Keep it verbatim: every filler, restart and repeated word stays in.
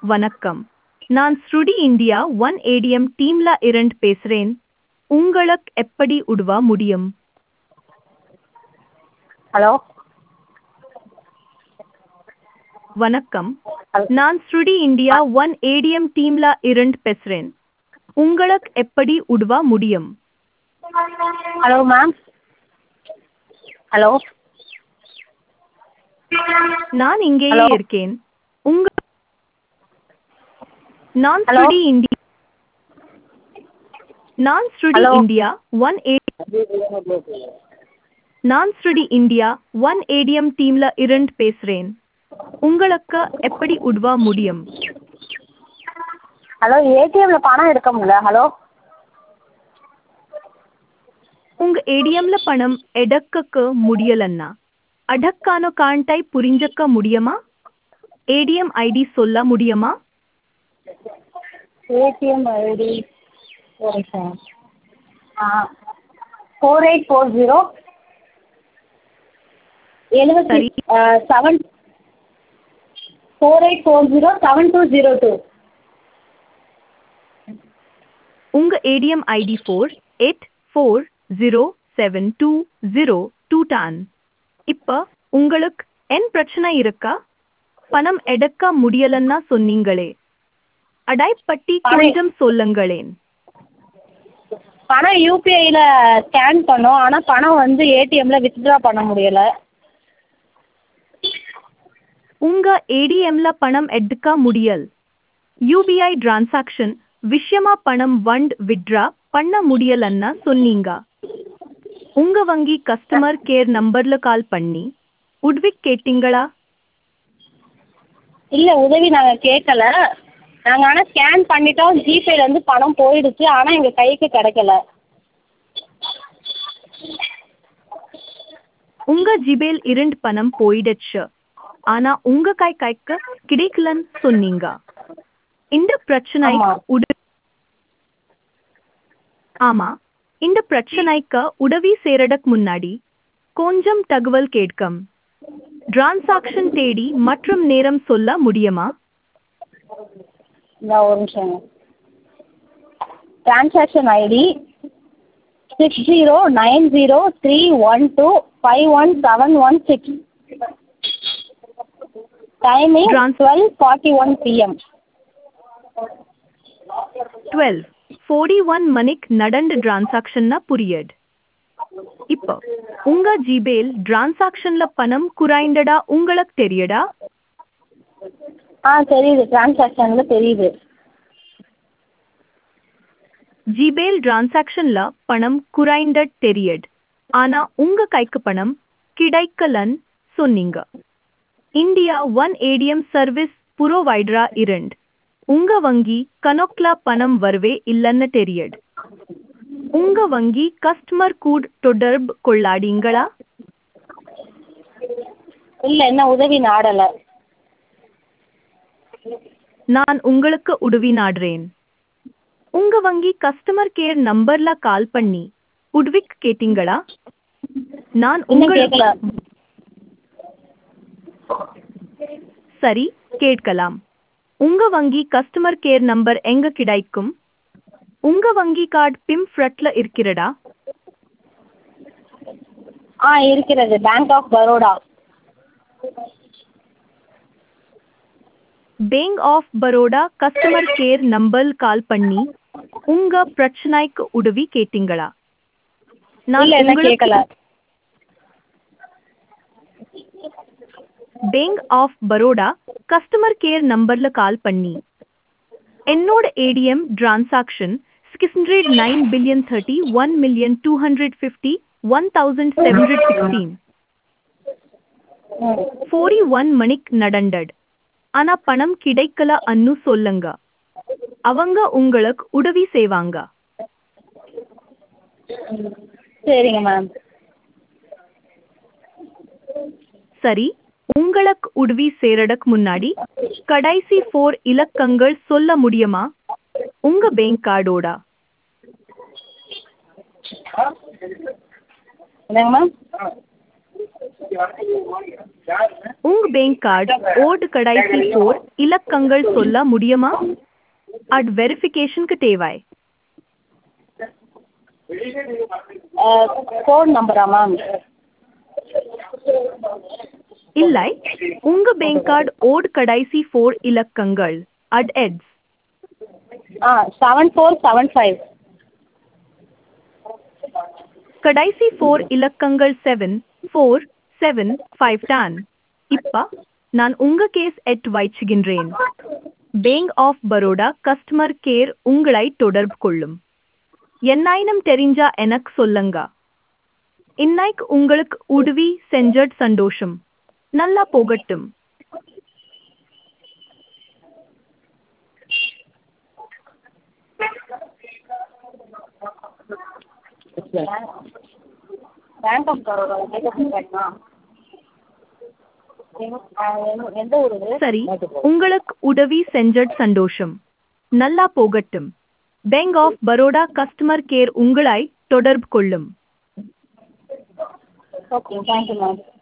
வணக்கம். நான் ஸ்ருடி India one ATM டீம்ல இருந்து பேசுறேன். உங்களுக்கு எப்படி உதவ முடியும்? ஹலோ வணக்கம். ஹலோ நான் ஸ்ருடி இந்தியா ஒன் ஏடிஎம் டீம்ல இருந்து பேசுறேன். உங்களுக்கு எப்படி உதவ முடியும்? ஹலோ மேம் ஹலோ நான் இங்கேயே ஹலோ இருக்கேன். உங்க நான் ஹலோ ஸ்ருடி இந்தியா நான் ஸ்ருடி ஹலோ இந்தியா ஒன் ஏ நான் ஸ்ருடி இந்தியா ஒன் ஏடிஎம் டீம்ல இருந்து பேசுறேன். உங்களுக்கு எப்படி உதவ முடியும்? ஹலோ ஏடிஎம்ல பணம் எடுக்க முடியல. ஹலோ உங்க ஏடிஎம்ல பணம் எடுக்க முடியலன்னா அதற்கான காரணத்தை புரிஞ்சுக்க முடியுமா? ஏடிஎம் ஐடி சொல்ல முடியுமா? ஏடிஎம் ஐடி ஒரு சார் ஆ ஃபோர் எயிட் ஃபோர் ஜீரோ எழுபத்தி சரி, seven four eight four zero seven two zero two. உங்க ATM ID four eight four zero seven two zero two டான். இப்ப உங்களுக்கு என் பிரச்சனை இருக்கா? பணம் எடுக்க முடியலன்னா சொன்னீங்களே, அடை பட்டி பணம் கொஞ்சம் சொல்லுங்களேன். பணம் யூபிஐயில் ஸ்கேன் பண்ணோம், ஆனால் பணம் வந்து ஏடிஎம்மில் வித்ட்ரா பண்ண முடியலை. உங்க ஏடிஎம்ல பணம் எடுக்க முடியல். யூபிஐ டிரான்சாக்ஷன் விஷயமா பணம் வண்ட் வித்ட்ரா பண்ண முடியலன்னா சொன்னீங்க. உங்க வங்கி கஸ்டமர் கேர் நம்பர்ல கால் பண்ணி உதவி கேட்டீங்களா? இல்லை, உதவி நாங்கள் கேட்கல. நாங்கள் ஆனால் ஸ்கேன் பண்ணிட்டோம், ஜிபேலேருந்து பணம் போயிடுச்சு, ஆனால் எங்கள் கைக்கு கிடைக்கல. உங்க ஜிபேல் இருந்து பணம் போயிடுச்சு, ஆனா உங்க கை கைக்கு கிடைக்கலன்னு சொன்னீங்க. இந்த பிரச்சனைக்கு ஆமாம் உதவி ஆமா இந்த பிரச்சனைக்கு உதவி செய்யறதுக்கு முன்னாடி கொஞ்சம் தகவல் கேட்கும். டிரான்சாக்ஷன் தேடி மற்றும் நேரம் சொல்ல முடியுமா? இந்த ஒரு நிமிஷம். Transaction ID six zero nine zero three one two five one seven one six. Timing trans twelve forty one PM. Twelve forty one மணிக்கு நடந்த டிரான்சாக்ஷன்னா புரியட். இப்போ உங்க ஜிபேல் டிரான்சாக்ஷன்ல பணம் குறைந்தடா உங்களுக்கு தெரியடா? ஆ தெரியுது, டிரான்சாக்ஷனில் தெரியுது. ஜிபேல் டிரான்சாக்ஷன்ல பணம் குறைந்தட் தெரியட், ஆனா உங்க கைக்கு பணம் கிடைக்கலன்னு சொன்னீங்க. இந்தியா ஒன் ஏடிஎம் சர்வீஸ் புரோவைடரா இருந்து உங்க வங்கி கணக்குல பணம் வரவே இல்லைன்னு தெரியட். உங்க வங்கி கஸ்டமர் கூட தொடர்பு கொள்ளாதீங்களா? இல்லை, என்ன உதவி நாடலை. நான் உங்களுக்கு உதவி நாடுறேன். உங்க வங்கி கஸ்டமர் கேர் நம்பர்ல கால் பண்ணி உதவி கேட்டீங்களா? நான் இன்னும் உங்களுக்கு கேட்கல. சரி, கேட்கலாம். உங்க வங்கி கஸ்டமர் கேர் நம்பர் எங்க கிடைக்கும்? உங்க வங்கி கார்டு பிம் ஃப்ரட்ல இருக்கிறதா? ஆ இருக்கிறது, bank of Baroda. Bank of Baroda customer care number call பண்ணி உங்க பிரச்சனைக்கு உதவி கேட்டீங்களா? நான் இல்லை, என்ன உங்களுக்கு கேட்கல. Bank of Baroda customer care நம்பர்ல கால் பண்ணி என்னோட ATM transaction six hundred nine billion thirty one million two hundred fifty one thousand seven hundred sixteen ம் ஃபோர்டி ஒன் மணிக்கு நடந்தது, ஆனா பணம் கிடைக்கல அன்னு சொல்லுங்க. அவங்க உங்களுக்கு உதவி செய்வாங்க. சரிங்க மேம். சரி, உங்களுக்கு உதவி செய்யறதுக்கு முன்னாடி கடைசி ஃபோர் இலக்கங்கள் சொல்ல முடியுமா? உங்க பேங்க் கார்டோட. என்னங்க மேம்? உங்க பேங்க் கார்டு ஓட் கடைசி ஃபோர் இலக்கங்கள் சொல்ல முடியுமா? அட் வெரிஃபிகேஷனுக்கு தேவை. ஃபோன் நம்பரா மேம்? இல்லை, உங்க பேங்க் கார்டு ஓட் கடைசி ஃபோர் இலக்கங்கள் அட் எட்ஸ். ஆ செவன் ஃபோர் செவன் ஃபைவ். கடைசி ஃபோர் இலக்கங்கள் செவன் ஃபோர் செவன் ஃபைவ் தான். இப்ப நான் உங்க கேஸ் எட் வைச்சுகின்றேன். Bank of Baroda customer care உங்களை தொடர்பு கொள்ளும். என்னாயினும் தெரிஞ்சா எனக்கு சொல்லுங்க. இன்னைக்கு உங்களுக்கு உதவி செஞ்சது சந்தோஷம். நல்லா போகட்டும். பேங்க் ஆஃப் பரோடா எந்த ஊர் இது? சரி, உங்களுக்கு உதவி செஞ்சது சந்தோஷம். நல்லா போகட்டும். Bank of Baroda customer care உங்களை தொடர்பு கொள்ளும். Okay, thank you ma'am.